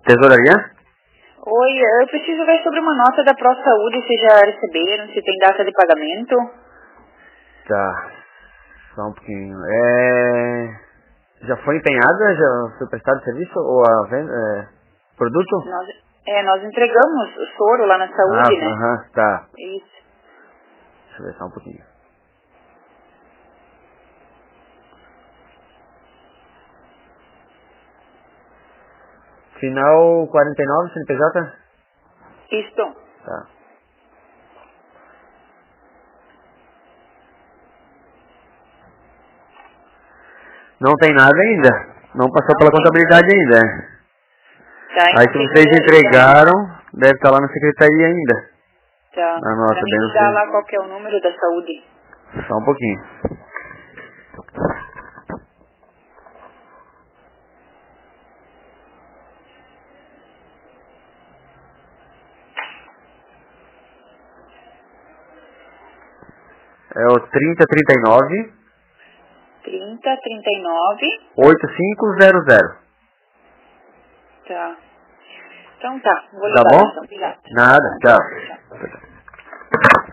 Tesouraria? Oi, eu preciso ver sobre uma nota da ProSaúde, se já receberam, se tem data de pagamento. Tá. Só um pouquinho. Já foi empenhada? Já foi prestado serviço? Ou a venda? Produto? Nós entregamos o soro lá na saúde, né? Tá. Isso. Deixa eu ver só um pouquinho. Final 49, CNPJ? Isto. Tá. Não tem nada ainda. Não passou pela contabilidade ainda. Tá, Aí então se vocês entregaram, deve estar lá na secretaria ainda. Tá. A nota, Pra bem me no ligar fim. lá qual que é o número da saúde. Só um pouquinho. É o 3039 3039. 8500. Tá. Então tá, vou Tá ligar lá bom? então. Obrigada. Nada, Tá, tchau. tchau.